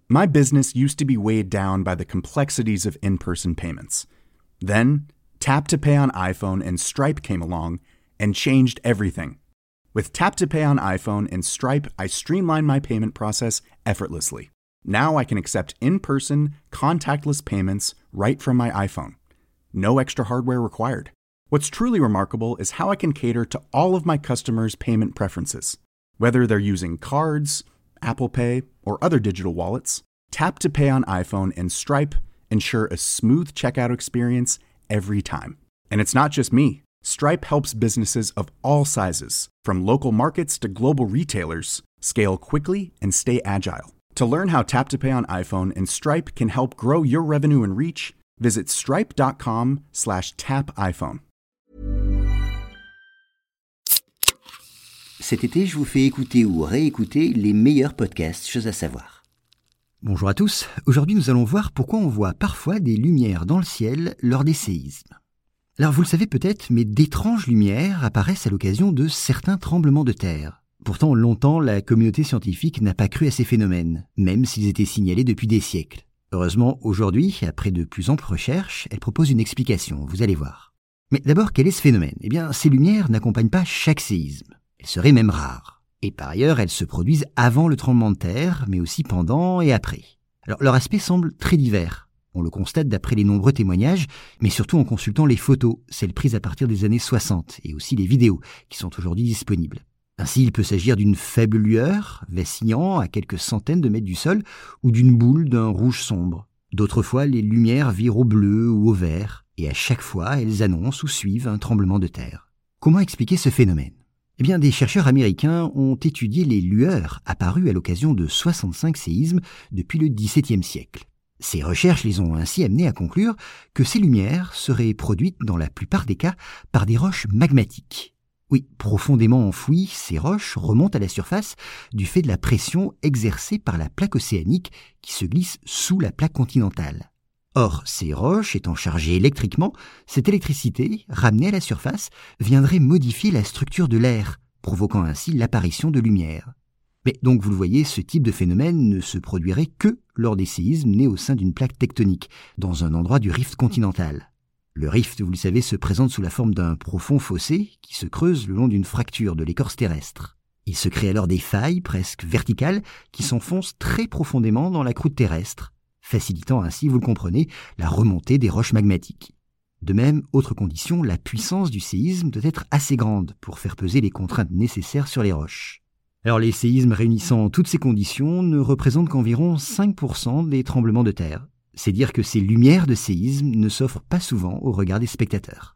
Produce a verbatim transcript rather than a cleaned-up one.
My business used to be weighed down by the complexities of in-person payments. Then, Tap to Pay on iPhone and Stripe came along and changed everything. With Tap to Pay on iPhone and Stripe, I streamlined my payment process effortlessly. Now I can accept in-person, contactless payments right from my iPhone. No extra hardware required. What's truly remarkable is how I can cater to all of my customers' payment preferences. Whether they're using cards, Apple Pay, or other digital wallets, Tap to Pay on iPhone and Stripe ensure a smooth checkout experience every time. And it's not just me. Stripe helps businesses of all sizes, from local markets to global retailers, scale quickly and stay agile. To learn how Tap to Pay on iPhone and Stripe can help grow your revenue and reach, visit stripe.com slash tap iPhone. Cet été, je vous fais écouter ou réécouter les meilleurs podcasts, chose à savoir. Bonjour à tous, aujourd'hui nous allons voir pourquoi on voit parfois des lumières dans le ciel lors des séismes. Alors vous le savez peut-être, mais d'étranges lumières apparaissent à l'occasion de certains tremblements de terre. Pourtant, longtemps, la communauté scientifique n'a pas cru à ces phénomènes, même s'ils étaient signalés depuis des siècles. Heureusement, aujourd'hui, après de plus amples recherches, elle propose une explication, vous allez voir. Mais d'abord, quel est ce phénomène ? Eh bien, ces lumières n'accompagnent pas chaque séisme. Elles seraient même rares. Et par ailleurs, elles se produisent avant le tremblement de terre, mais aussi pendant et après. Alors, leur aspect semble très divers. On le constate d'après les nombreux témoignages, mais surtout en consultant les photos, celles prises à partir des années soixante, et aussi les vidéos, qui sont aujourd'hui disponibles. Ainsi, il peut s'agir d'une faible lueur, vacillant à quelques centaines de mètres du sol, ou d'une boule d'un rouge sombre. D'autres fois, les lumières virent au bleu ou au vert, et à chaque fois, elles annoncent ou suivent un tremblement de terre. Comment expliquer ce phénomène ? Eh bien, des chercheurs américains ont étudié les lueurs apparues à l'occasion de soixante-cinq séismes depuis le dix-septième siècle. Ces recherches les ont ainsi amenés à conclure que ces lumières seraient produites dans la plupart des cas par des roches magmatiques. Oui, profondément enfouies, ces roches remontent à la surface du fait de la pression exercée par la plaque océanique qui se glisse sous la plaque continentale. Or, ces roches étant chargées électriquement, cette électricité, ramenée à la surface, viendrait modifier la structure de l'air, provoquant ainsi l'apparition de lumière. Mais donc, vous le voyez, ce type de phénomène ne se produirait que lors des séismes nés au sein d'une plaque tectonique, dans un endroit du rift continental. Le rift, vous le savez, se présente sous la forme d'un profond fossé qui se creuse le long d'une fracture de l'écorce terrestre. Il se crée alors des failles presque verticales qui s'enfoncent très profondément dans la croûte terrestre, facilitant ainsi, vous le comprenez, la remontée des roches magmatiques. De même, autre condition, la puissance du séisme doit être assez grande pour faire peser les contraintes nécessaires sur les roches. Alors les séismes réunissant toutes ces conditions ne représentent qu'environ cinq pour cent des tremblements de terre. C'est dire que ces lumières de séisme ne s'offrent pas souvent au regard des spectateurs.